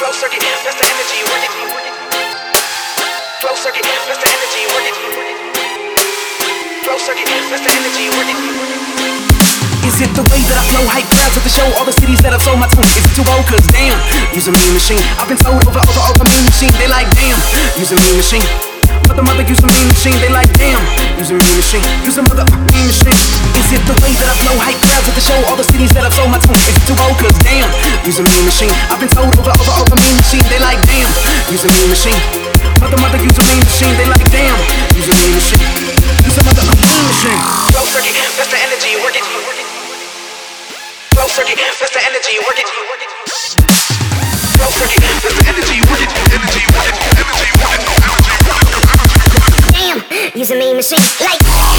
Close circuit, that's the energy, work it. Close circuit, that's the energy, work it. Close circuit, that's the energy, work it. Is it the way that I flow, hype crowds at the show, all the cities that I've sold my tune? Is it too old? Cause damn, use a mean machine. I've been told over mean machine. They like damn, use a mean machine. Mother, use a mean machine. They like damn, use a mean machine. Use a mean machine. Is it the way that I flow, hype crowds at the show, all the cities that I've sold my tune? Is it too old? Cause damn, use a mean machine. I've been told over mean machine. They like damn, use a mean machine. Mother, use a mean machine. They like damn, use a mean machine. Use a mean machine. Close circuit, that's the energy, work it. Close circuit, that's the energy, work it. Close circuit, that's the energy, work it. Energy, work it. Energy, work it. Damn, use a mean machine. Like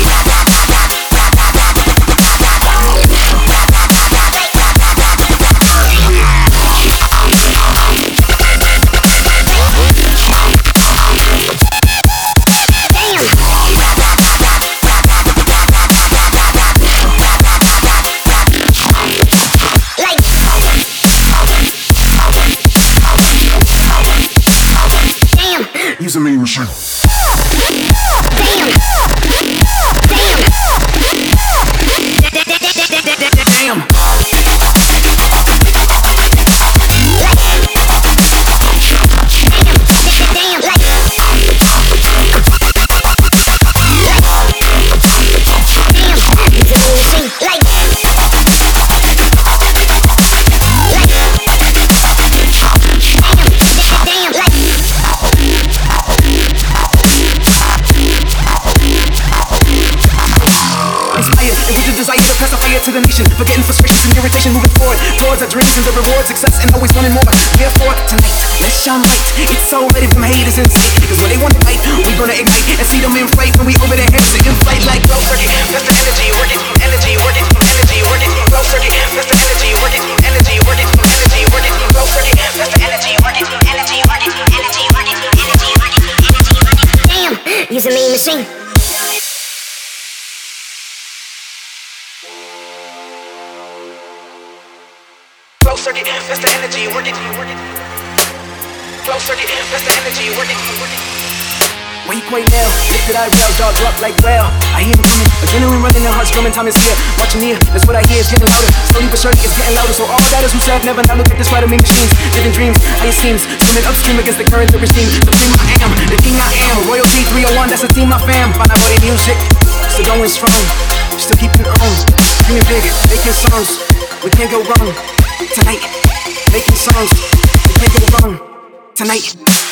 Use a mean machine. Damn. To the nation, forgetting frustrations and irritation, moving forward towards our dreams and the reward, success, and always wanting more. Therefore, tonight, let's shine bright. It's already from haters in sight, because when they want to fight, we gonna ignite and see them in fright when we over their heads in flight like close circuit. That's the energy, work it. Energy, work it. Energy, work it. Close circuit. That's the energy, work it. Energy, work it. Energy, work it. Close circuit. That's the energy, work it. Energy, work it. Energy, work it. Energy, work it. Energy, work it. damn, use a mean machine. Close circuit, that's the energy, work it. Close circuit, that's the energy, work it. Wake right now, lifted eyebrow, jaw drop like wow. I hear him coming, adrenaline running and heart strumming, time is here. Watching near, that's what I hear is getting louder. Slowly but surely it's getting louder. So all doubters who said never, now look at this fight of me machines. Living dreams, higher schemes, swimming upstream against the current of regime. Supreme I am, the king I am. Royalty 301, that's a team I fam. Find out body music, still going strong, still keeping on. Dreaming big, making songs, we can't go wrong. Tonight, making songs, we can't go wrong. Tonight.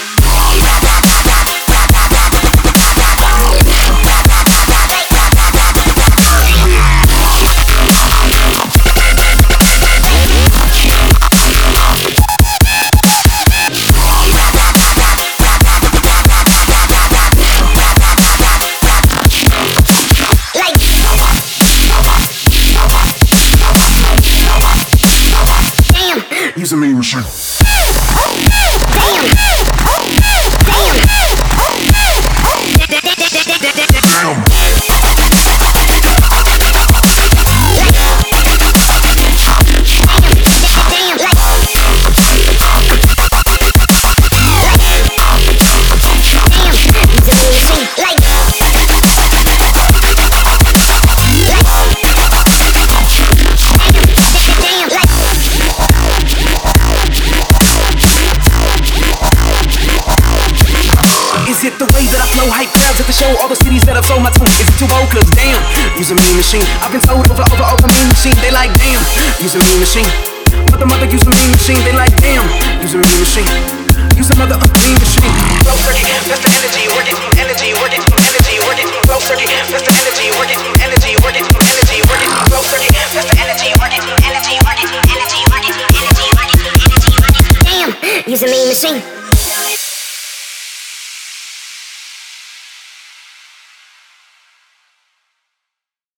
Use a mean machine. Is it the way that I flow, hype crowds at the show, all the cities that I've sold my tune? Is it too old? Cause damn, use a mean machine. I've been told over mean machine. They like damn, use a mean machine. Mother, use a mean machine. They like damn, use a mean machine. Use a mean machine. Close circuit, that's the energy, work it. Energy, work it. Energy, work it. Close circuit, that's the energy, work it. Energy, work it. Energy, work it. Close circuit, that's the energy, work it. Energy, work it. Energy, work it. Energy, work it. Energy, work it. Damn, use a mean machine.